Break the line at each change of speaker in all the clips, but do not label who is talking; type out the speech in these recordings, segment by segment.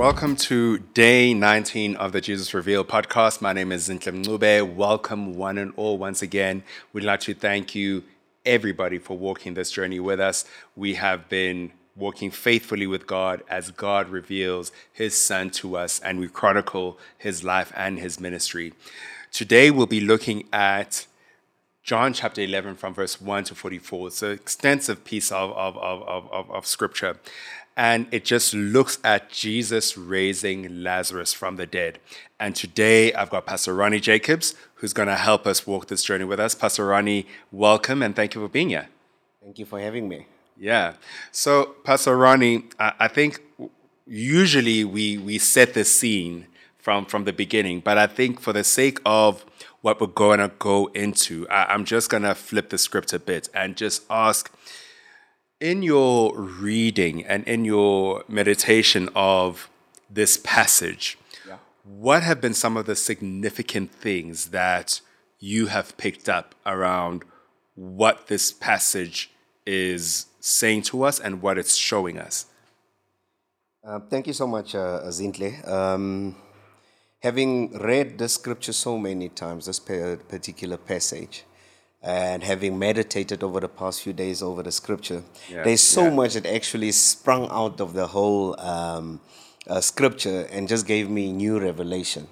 Welcome to day 19 of the Jesus Revealed podcast. My name is Zintle Mncube. Welcome one and all once again. We'd like to thank you, everybody, for walking this journey with us. We have been walking faithfully with God as God reveals his son to us and we chronicle his life and his ministry. Today we'll be looking at John chapter 11 from verse 1 to 44. It's an extensive piece of scripture. And it just looks at Jesus raising Lazarus from the dead. And today I've got Pastor Ronnie Jacobs, who's going to help us walk this journey with us. Pastor Ronnie, welcome and thank you for being here.
Thank you for having me.
Yeah. So, Pastor Ronnie, I think usually we set the scene from the beginning, but I think for the sake of what we're going to go into, I'm just going to flip the script a bit and just ask, in your reading and in your meditation of this passage, what have been some of the significant things that you have picked up around what this passage is saying to us and what it's showing us?
Thank you so much, Zintle. Having read the scripture so many times, this particular passage, and having meditated over the past few days over the scripture, there's so much that actually sprung out of the whole scripture and just gave me new revelation,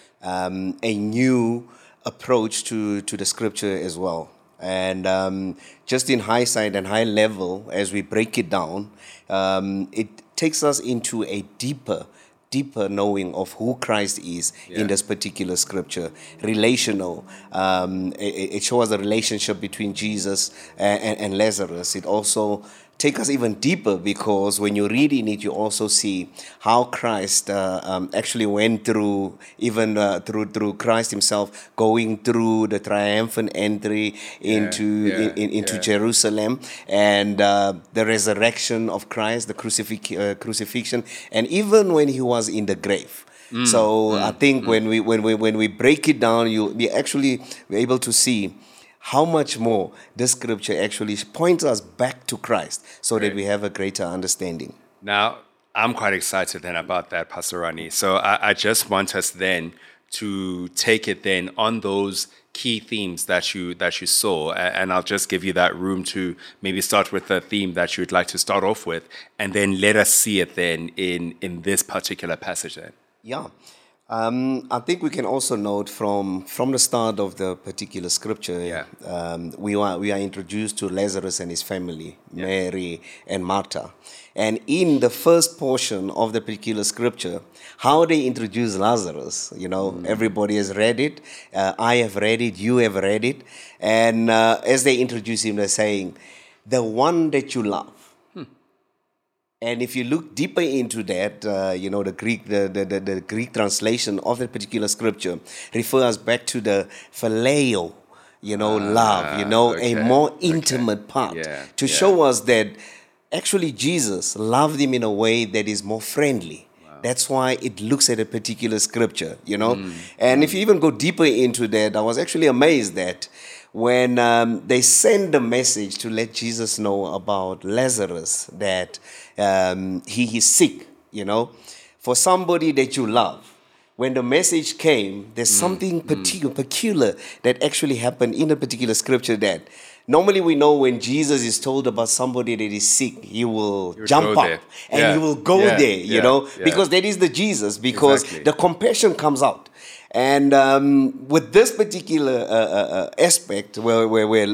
a new approach to the scripture as well. And just in hindsight and high level, as we break it down, it takes us into a deeper knowing of who Christ is in this particular scripture. Relational. It shows the relationship between Jesus and Lazarus. It also takes us even deeper because when you read in it, you also see how Christ actually went through, even through Christ himself, going through the triumphant entry into Jerusalem, and the resurrection of Christ, the crucifixion, and even when he was in the grave. I think when we break it down, we actually be able to see how much more this scripture actually points us back to Christ so that we have a greater understanding.
Now, I'm quite excited then about that, Pastor Ronnie. So I just want us then to take it then on those key themes that you saw, and I'll just give you that room to maybe start with the theme that you'd like to start off with, and then let us see it then in this particular passage then.
Yeah. I think we can also note from the start of the particular scripture, we are introduced to Lazarus and his family, Mary and Martha. And in the first portion of the particular scripture, how they introduce Lazarus, everybody has read it. I have read it, you have read it. And as they introduce him, they're saying, the one that you love. And if you look deeper into that, the Greek translation of that particular scripture refers back to the phileo, love, a more intimate part to show us that actually Jesus loved him in a way that is more friendly. Wow. That's why it looks at a particular scripture, And if you even go deeper into that, I was actually amazed that when they send the message to let Jesus know about Lazarus, that he is sick, for somebody that you love. When the message came, there's something peculiar that actually happened in a particular scripture that normally we know when Jesus is told about somebody that is sick, he will jump up and he will go there, because that is the Jesus, because the compassion comes out. And with this particular aspect, where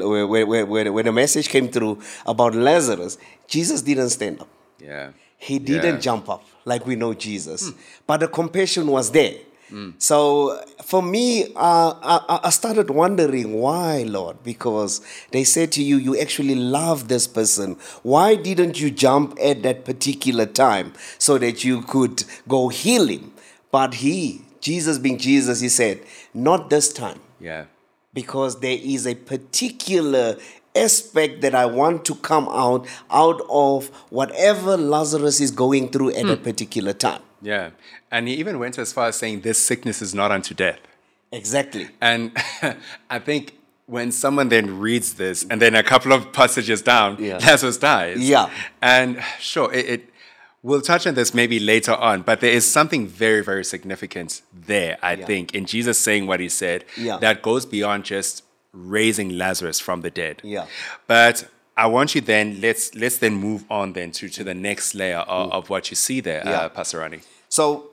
the message came through about Lazarus, Jesus didn't stand up. He didn't jump up like we know Jesus. But the compassion was there. So for me, I started wondering why, Lord, because they said to you, you actually love this person. Why didn't you jump at that particular time so that you could go heal him? But Jesus being Jesus, he said, not this time. Because there is a particular aspect that I want to come out of whatever Lazarus is going through at a particular time.
And he even went as far as saying, this sickness is not unto death.
Exactly.
And I think when someone then reads this, and then a couple of passages down, Lazarus dies. And sure, We'll touch on this maybe later on, but there is something very, very significant there, I think, in Jesus saying what he said that goes beyond just raising Lazarus from the dead.
Yeah.
But I want you then, let's then move on then to the next layer of what you see there, Pastor Ronnie.
So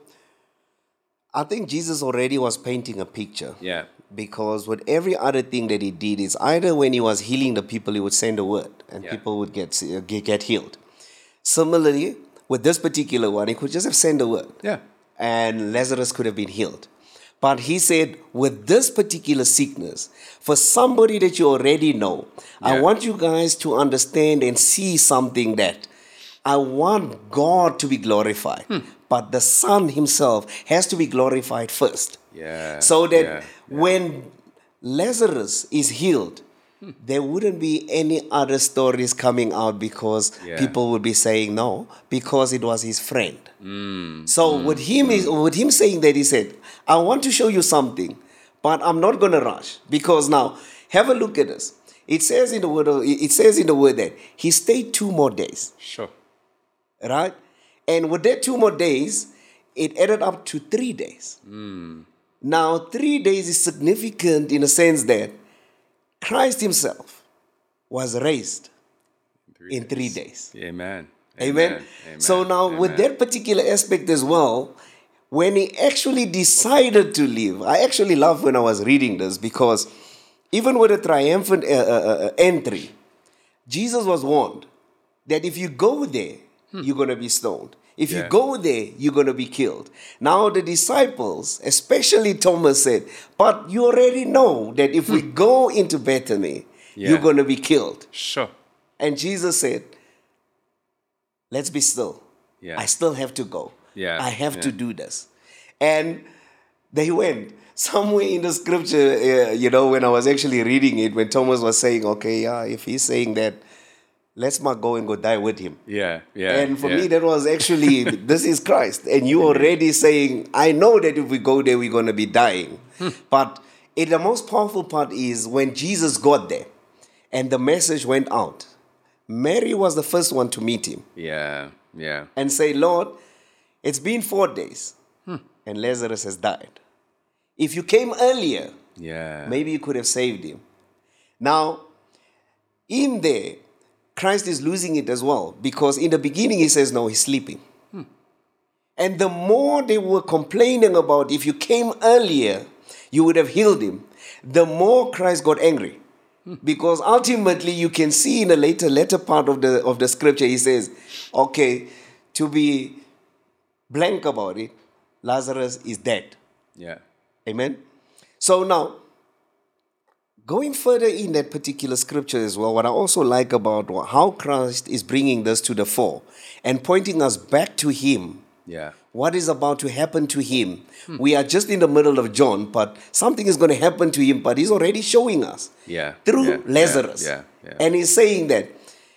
I think Jesus already was painting a picture.
Yeah.
Because with every other thing that he did is either when he was healing the people, he would send a word and people would get healed. Similarly, with this particular one, he could just have sent a word.
Yeah.
And Lazarus could have been healed. But he said, with this particular sickness, for somebody that you already know, I want you guys to understand and see something that I want God to be glorified. But the Son himself has to be glorified first.
Yeah.
So that when Lazarus is healed, there wouldn't be any other stories coming out because people would be saying no, because it was his friend. So with him saying that, he said, I want to show you something, but I'm not going to rush, because now have a look at this. It says in the word that he stayed 2 more days.
Sure.
Right? And with that 2 more days, it added up to 3 days. Now, 3 days is significant in a sense that Christ himself was raised in 3 days.
Amen.
Amen. So now with that particular aspect as well, when he actually decided to leave, I actually love when I was reading this, because even with a triumphant entry, Jesus was warned that if you go there, you're going to be stoned. If you go there, you're going to be killed. Now the disciples, especially Thomas, said, but you already know that if we go into Bethany, you're going to be killed.
Sure.
And Jesus said, let's be still.
Yeah.
I still have to go.
Yeah.
I have to do this. And they went. Somewhere in the scripture, when I was actually reading it, when Thomas was saying, okay, if he's saying that, let's not go and go die with him.
Yeah.
And for me, that was actually, this is Christ. And you already saying, I know that if we go there, we're going to be dying. But the most powerful part is when Jesus got there and the message went out, Mary was the first one to meet him.
Yeah.
And say, Lord, it's been 4 days and Lazarus has died. If you came earlier, maybe you could have saved him. Now, in there, Christ is losing it as well, because in the beginning he says, no, he's sleeping. And the more they were complaining about, if you came earlier, you would have healed him, the more Christ got angry. Because ultimately you can see in the later part of the scripture, he says, okay, to be blank about it, Lazarus is dead.
Yeah.
Amen. So now, going further in that particular scripture as well, what I also like about how Christ is bringing this to the fore and pointing us back to him.
Yeah.
What is about to happen to him? We are just in the middle of John, but something is going to happen to him, but he's already showing us through Lazarus. And he's saying that,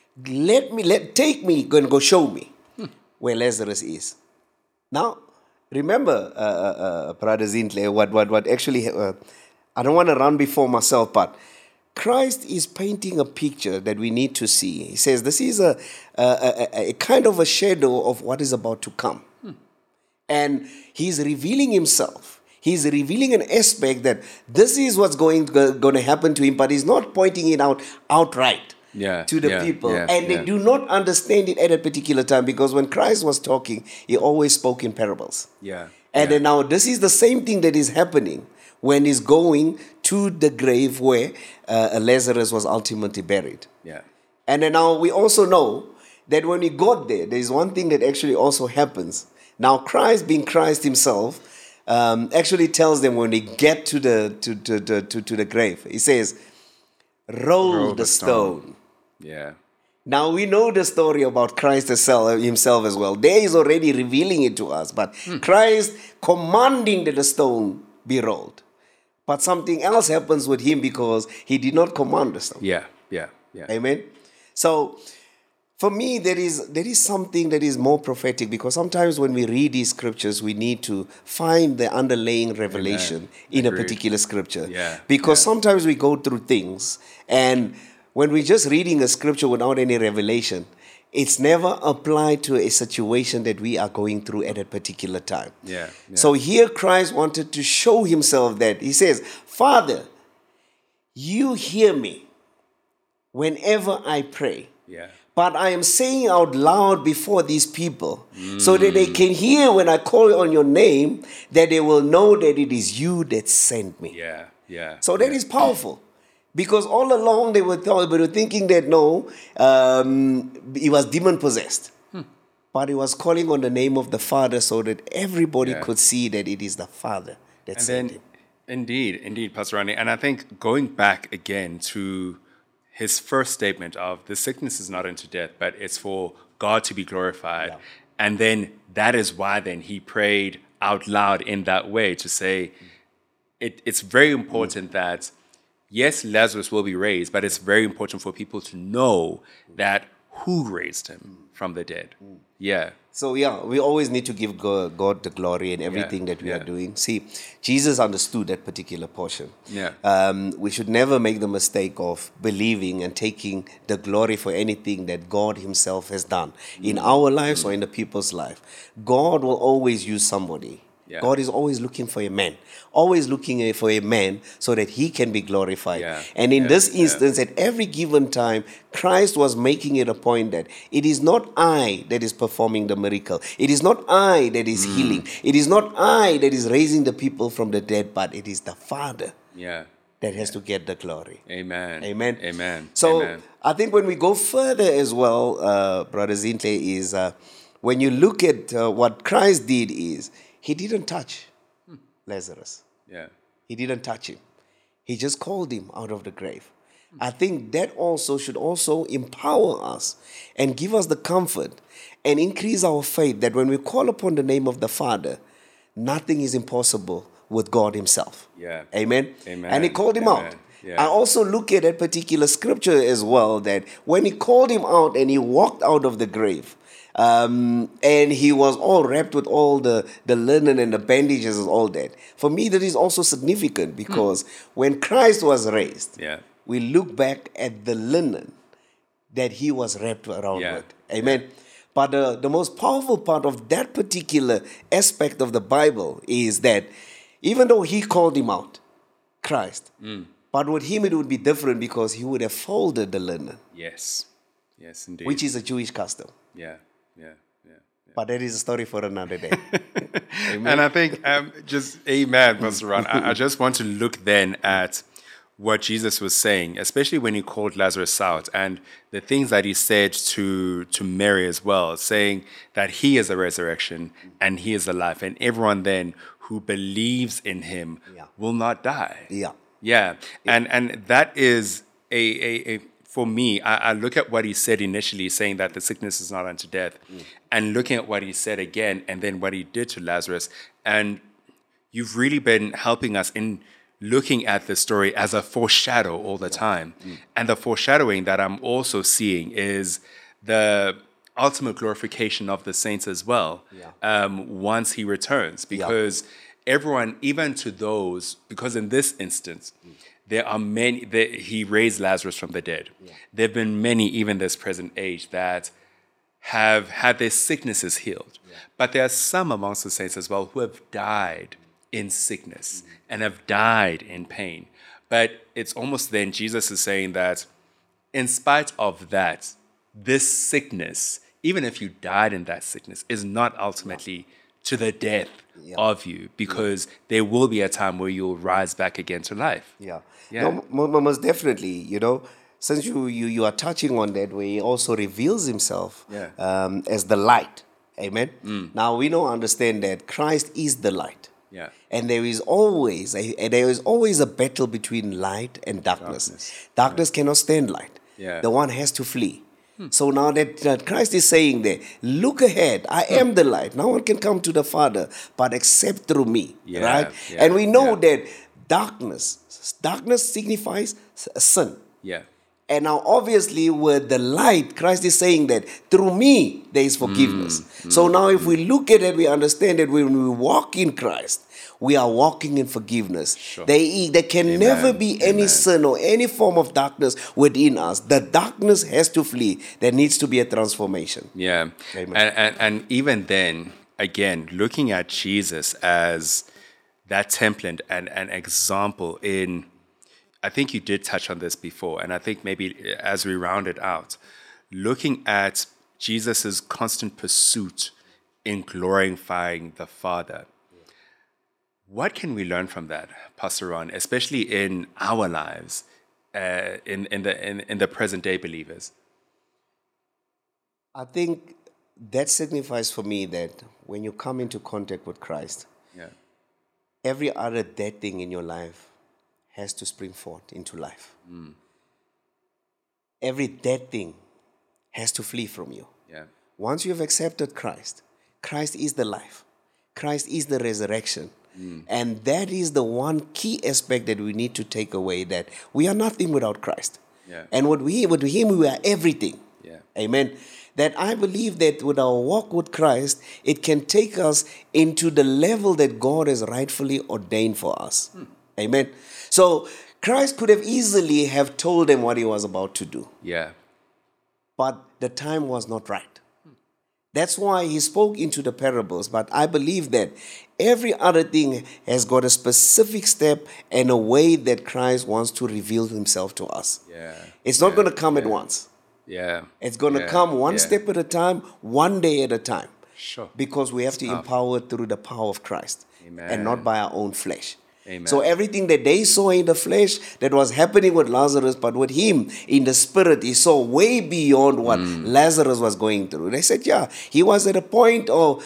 take me, go show me where Lazarus is. Now, remember, Brother Zintle, what actually, I don't want to run before myself, but Christ is painting a picture that we need to see. He says this is a kind of a shadow of what is about to come. And he's revealing himself. He's revealing an aspect that this is what's going to happen to him, but he's not pointing it out outright to the people. And they do not understand it at a particular time, because when Christ was talking, he always spoke in parables. And then now this is the same thing that is happening when he's going to the grave where Lazarus was ultimately buried. And then now we also know that when he got there, there's one thing that actually also happens. Now Christ, being Christ himself, actually tells them when they get to the grave, he says, roll the stone. Now we know the story about Christ himself as well. There is already revealing it to us, but Christ commanding that the stone be rolled. But something else happens with him because he did not command the stone. Amen. So for me, there is something that is more prophetic, because sometimes when we read these scriptures, we need to find the underlying revelation in a particular scripture. Because sometimes we go through things, and when we're just reading a scripture without any revelation, It's never applied to a situation that we are going through at a particular time.
Yeah.
So here Christ wanted to show himself that he says, Father, you hear me whenever I pray.
Yeah.
But I am saying out loud before these people so that they can hear when I call on your name, that they will know that it is you that sent me.
Yeah.
So that is powerful. Because all along they were thinking that no, he was demon possessed. But he was calling on the name of the Father so that everybody could see that it is the Father that sent him.
Indeed, Pastor Ronnie. And I think going back again to his first statement of the sickness is not unto death, but it's for God to be glorified. Yeah. And then that is why then he prayed out loud in that way to say, it's very important that yes, Lazarus will be raised, but it's very important for people to know that who raised him from the dead. Yeah.
So we always need to give God the glory in everything that we are doing. See, Jesus understood that particular portion.
Yeah.
We should never make the mistake of believing and taking the glory for anything that God himself has done in our lives or in the people's life. God will always use somebody. Yeah. God is always looking for a man, so that he can be glorified. Yeah. And in this instance, at every given time, Christ was making it a point that it is not I that is performing the miracle. It is not I that is healing. It is not I that is raising the people from the dead, but it is the Father that has to get the glory.
Amen.
So I think when we go further as well, Brother Zintle, is when you look at what Christ did is, he didn't touch Lazarus.
Yeah.
He didn't touch him. He just called him out of the grave. I think that also should also empower us and give us the comfort and increase our faith that when we call upon the name of the Father, nothing is impossible with God himself.
Yeah.
Amen. And he called him out. Yeah. I also look at that particular scripture as well, that when he called him out and he walked out of the grave, and he was all wrapped with all the linen and the bandages and all that. For me, that is also significant because when Christ was raised, we look back at the linen that he was wrapped around with. Amen. But the most powerful part of that particular aspect of the Bible is that even though he called him out, Christ, but with him it would be different because he would have folded the linen.
Yes, indeed.
Which is a Jewish custom.
Yeah.
But that is a story for another day.
And I think, just amen, Pastor Ron. I just want to look then at what Jesus was saying, especially when he called Lazarus out and the things that he said to Mary as well, saying that he is the resurrection and he is the life. And everyone then who believes in him will not die. Yeah. And that is a for me, I look at what he said initially, saying that the sickness is not unto death, and looking at what he said again, and then what he did to Lazarus. And you've really been helping us in looking at the story as a foreshadow all the time. And the foreshadowing that I'm also seeing is the ultimate glorification of the saints as well, once he returns. Because everyone, even to those, because in this instance, there are many, he raised Lazarus from the dead. There have been many, even this present age, that have had their sicknesses healed. But there are some amongst the saints as well who have died in sickness and have died in pain. But it's almost then Jesus is saying that in spite of that, this sickness, even if you died in that sickness, is not ultimately to the death of you, because there will be a time where you'll rise back again to life.
No, most definitely, since you are touching on that, where he also reveals himself as the light. Amen. Now we know, understand that Christ is the light. And there is always a battle between light and darkness. Darkness cannot stand light. The one has to flee. So now that Christ is saying there, look ahead, I am the light. No one can come to the Father but except through me. Right? And we know that darkness signifies sin. And now, obviously, with the light, Christ is saying that through me there is forgiveness. So now, if we look at it, we understand that when we walk in Christ, we are walking in forgiveness.
Sure.
There can never be any sin or any form of darkness within us. The darkness has to flee. There needs to be a transformation.
Yeah.
Amen.
And even then, again, looking at Jesus as that template and an example in, I think you did touch on this before, and I think maybe as we round it out, looking at Jesus's constant pursuit in glorifying the Father. What can we learn from that, Pastor Ron, especially in our lives, in the present day believers?
I think that signifies for me that when you come into contact with Christ, every other dead thing in your life has to spring forth into life. Every dead thing has to flee from you. Once you have accepted Christ, Christ is the life. Christ is the resurrection. And that is the one key aspect that we need to take away, that we are nothing without Christ. And with Him, we are everything. Amen. That I believe that with our walk with Christ, it can take us into the level that God has rightfully ordained for us. Amen. So Christ could have easily have told them what He was about to do. But the time was not right. That's why He spoke into the parables. But I believe that every other thing has got a specific step and a way that Christ wants to reveal Himself to us. It's not going to come at once. It's going to come one step at a time, one day at a time. Because we have to empower through the power of Christ. And not by our own flesh. So everything that they saw in the flesh that was happening with Lazarus, but with him in the spirit, he saw way beyond what Lazarus was going through. They said, he was at a point of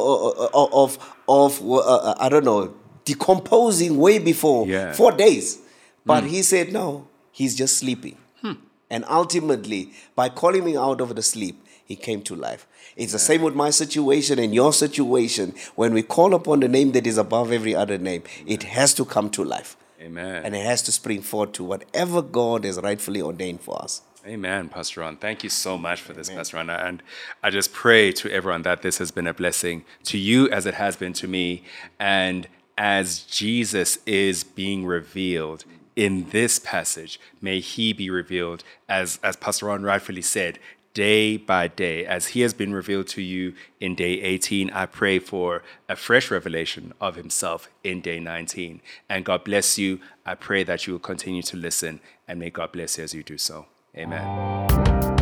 I don't know, decomposing way before 4 days. But he said, no, he's just sleeping. And ultimately, by calling him out of the sleep, he came to life. It's the same with my situation and your situation. When we call upon the name that is above every other name, it has to come to life. And it has to spring forth to whatever God has rightfully ordained for us.
Amen, Pastor Ron. Thank you so much for this, Pastor Ron. And I just pray to everyone that this has been a blessing to you as it has been to me. And as Jesus is being revealed in this passage, may He be revealed, as Pastor Ron rightfully said, day by day. As He has been revealed to you in day 18, I pray for a fresh revelation of Himself in day 19. And God bless you. I pray that you will continue to listen, and may God bless you as you do so. Amen.